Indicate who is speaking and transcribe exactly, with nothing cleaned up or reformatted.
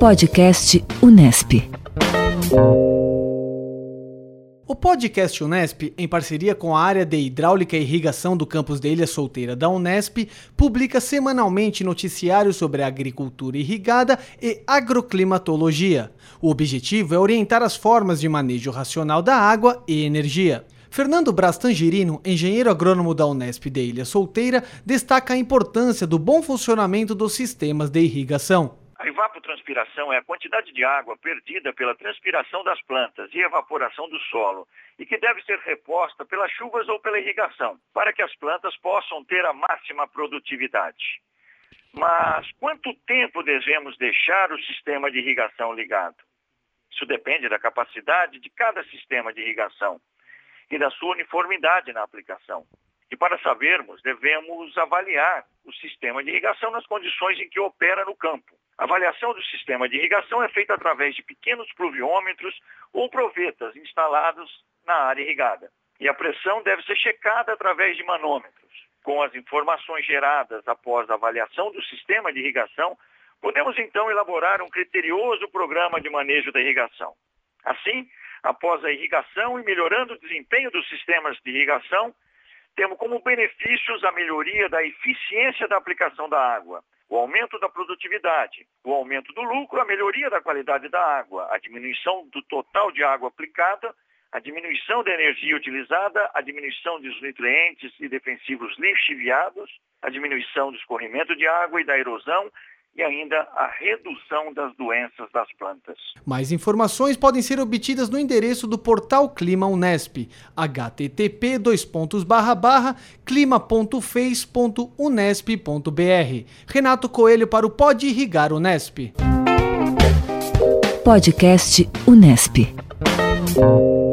Speaker 1: Podcast Unesp.
Speaker 2: O podcast Unesp, em parceria com a área de Hidráulica e Irrigação do campus de Ilha Solteira da Unesp, publica semanalmente noticiários sobre a agricultura irrigada e agroclimatologia. O objetivo é orientar as formas de manejo racional da água e energia. Fernando Braz Tangerino, engenheiro agrônomo da Unesp de Ilha Solteira, destaca a importância do bom funcionamento dos sistemas de irrigação.
Speaker 3: A evapotranspiração é a quantidade de água perdida pela transpiração das plantas e evaporação do solo e que deve ser reposta pelas chuvas ou pela irrigação, para que as plantas possam ter a máxima produtividade. Mas quanto tempo devemos deixar o sistema de irrigação ligado? Isso depende da capacidade de cada sistema de irrigação e da sua uniformidade na aplicação. E para sabermos, devemos avaliar o sistema de irrigação nas condições em que opera no campo. A avaliação do sistema de irrigação é feita através de pequenos pluviômetros ou provetas instalados na área irrigada. E a pressão deve ser checada através de manômetros. Com as informações geradas após a avaliação do sistema de irrigação, podemos então elaborar um criterioso programa de manejo da irrigação. Assim, após a irrigação e melhorando o desempenho dos sistemas de irrigação, temos como benefícios a melhoria da eficiência da aplicação da água, o aumento da produtividade, o aumento do lucro, a melhoria da qualidade da água, a diminuição do total de água aplicada, a diminuição da energia utilizada, a diminuição dos nutrientes e defensivos lixiviados, a diminuição do escorrimento de água e da erosão, e ainda a redução das doenças das plantas.
Speaker 2: Mais informações podem ser obtidas no endereço do portal Clima Unesp, h t t p dois pontos barra barra clima ponto fez ponto unesp ponto b r. Renato Coelho para o Pode Irrigar Unesp.
Speaker 1: Podcast Unesp.